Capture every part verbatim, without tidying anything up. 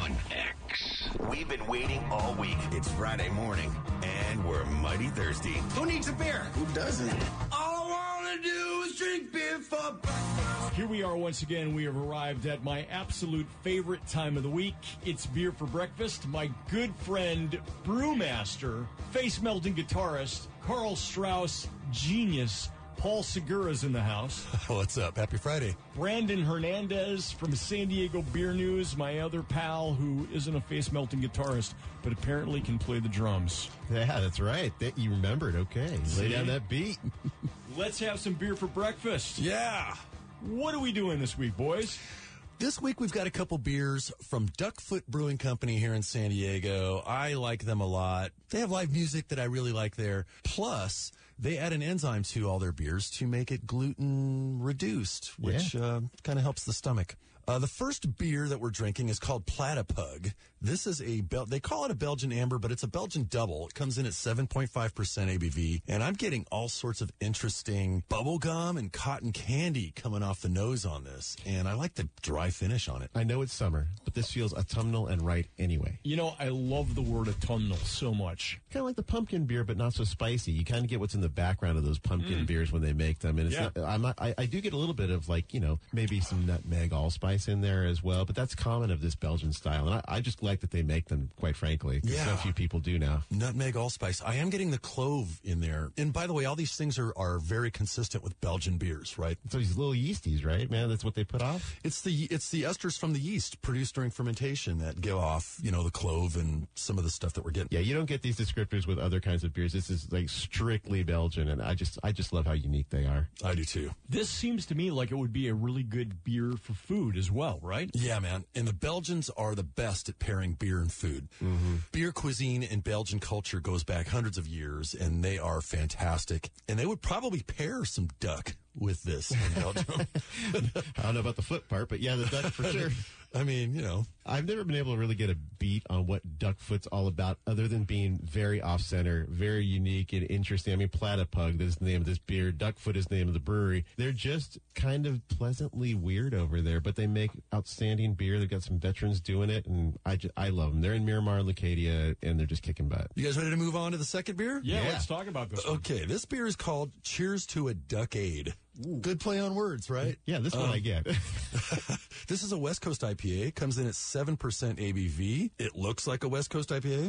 ninety-one X. We've been waiting all week. It's Friday morning, and we're mighty thirsty. Who needs a beer? Who doesn't? All I want to do is drink beer for breakfast. Here we are once again. We have arrived at my absolute favorite time of the week. It's beer for breakfast. My good friend, brewmaster, face-melting guitarist, Carl Strauss, genius, Paul Segura's in the house. What's up? Happy Friday. Brandon Hernandez from San Diego Beer News, my other pal who isn't a face-melting guitarist, but apparently can play the drums. Yeah, that's right. That you remembered. Okay. See? Lay down that beat. Let's have some beer for breakfast. Yeah. What are we doing this week, boys? This week we've got a couple beers from Duckfoot Brewing Company here in San Diego. I like them a lot. They have live music that I really like there. Plus, they add an enzyme to all their beers to make it gluten reduced, which Yeah. uh, kind of helps the stomach. Uh, the first beer that we're drinking is called Platypug. This is a, Bel- they call it a Belgian amber, but it's a Belgian double. It comes in at seven point five percent A B V, and I'm getting all sorts of interesting bubblegum and cotton candy coming off the nose on this, and I like the dry finish on it. I know it's summer, but this feels autumnal and right anyway. You know, I love the word autumnal so much. Kind of like the pumpkin beer, but not so spicy. You kind of get what's in the background of those pumpkin mm. beers when they make them. And it's Yeah. not, I'm not, I, I do get a little bit of like, you know, maybe some nutmeg allspice in there as well, but that's common of this Belgian style. And I, I just like that they make them, quite frankly. 'Cause Yeah. so few people do now. Nutmeg allspice. I am getting the clove in there. And by the way, all these things are, are very consistent with Belgian beers, right? So these little yeasties, right, man? That's what they put off? It's the it's the esters from the yeast produced during fermentation that give off, you know, the clove and some of the stuff that we're getting. Yeah, you don't get these descriptors with other kinds of beers. This is like strictly Belgian, and I just I just love how unique they are. I do too. This seems to me like it would be a really good beer for food as well, right? Yeah, man. And the Belgians are the best at pairing beer and food. Mm-hmm. Beer cuisine and Belgian culture goes back hundreds of years, and they are fantastic. And they would probably pair some duck with this in Belgium. I don't know about the foot part, but yeah, the duck for sure. I mean, you know. I've never been able to really get a beat on what Duckfoot's all about other than being very off-center, very unique and interesting. I mean, Platypug is the name of this beer. Duckfoot is the name of the brewery. They're just kind of pleasantly weird over there, but they make outstanding beer. They've got some veterans doing it, and I, just, I love them. They're in Miramar, Leucadia, and they're just kicking butt. You guys ready to move on to the second beer? Yeah, Yeah. let's talk about this one. Okay, this beer is called Cheers to a Duckade. Ooh. Good play on words, right? Yeah, this one Um, I get. This is a West Coast I P A. Comes in at seven percent A B V. It looks like a West Coast I P A.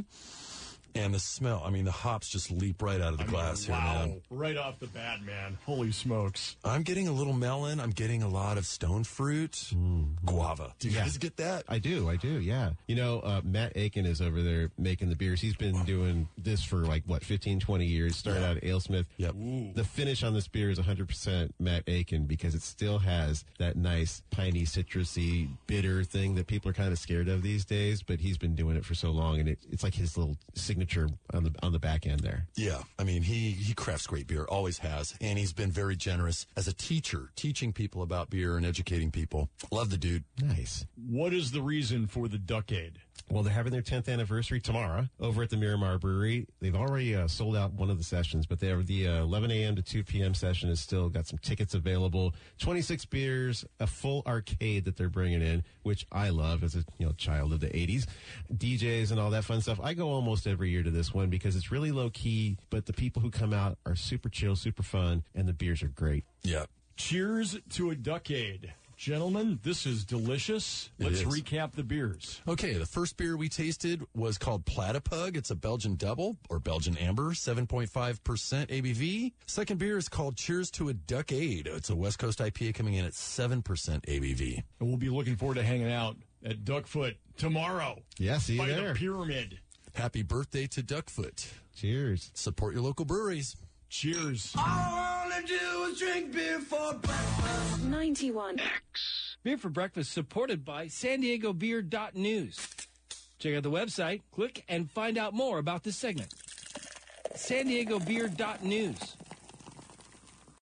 And the smell, I mean, the hops just leap right out of the I glass mean, wow. here, man. Right off the bat, man. Holy smokes. I'm getting a little melon. I'm getting a lot of stone fruit. Mm. Guava. Do you Yeah. guys get that? I do, I do, yeah. You know, uh, Matt Aiken is over there making the beers. He's been doing this for like, what, fifteen, twenty years. Started Yeah. out at AleSmith. Yep. Ooh. The finish on this beer is one hundred percent Matt Aiken because it still has that nice, piney, citrusy, bitter thing that people are kind of scared of these days, but he's been doing it for so long, and it, it's like his little signature on the on the back end there. Yeah. I mean, he, he crafts great beer, always has. And he's been very generous as a teacher, teaching people about beer and educating people. Love the dude. Nice. What is the reason for the Duckade? Well, they're having their tenth anniversary tomorrow over at the Miramar Brewery. They've already uh, sold out one of the sessions, but they have the uh, eleven a.m. to two p.m. session is still got some tickets available. twenty-six beers, a full arcade that they're bringing in, which I love as a you know child of the eighties. D Js and all that fun stuff. I go almost every year to this one because it's really low key, but the people who come out are super chill, super fun, and the beers are great. Yeah. Cheers to a Duckade. Gentlemen, this is delicious. It Let's is. recap the beers. Okay, the first beer we tasted was called Platypug. It's a Belgian double or Belgian amber, seven point five percent A B V. Second beer is called Cheers to a Duckade. It's a West Coast I P A coming in at seven percent A B V. And we'll be looking forward to hanging out at Duckfoot tomorrow. Yeah, see you by there. the pyramid. Happy birthday to Duckfoot. Cheers. Support your local breweries. Cheers. All I want to do is drink beer for breakfast. ninety-one. X. Beer for Breakfast supported by San Diego Beer dot news. Check out the website, click, and find out more about this segment. San Diego Beer dot news.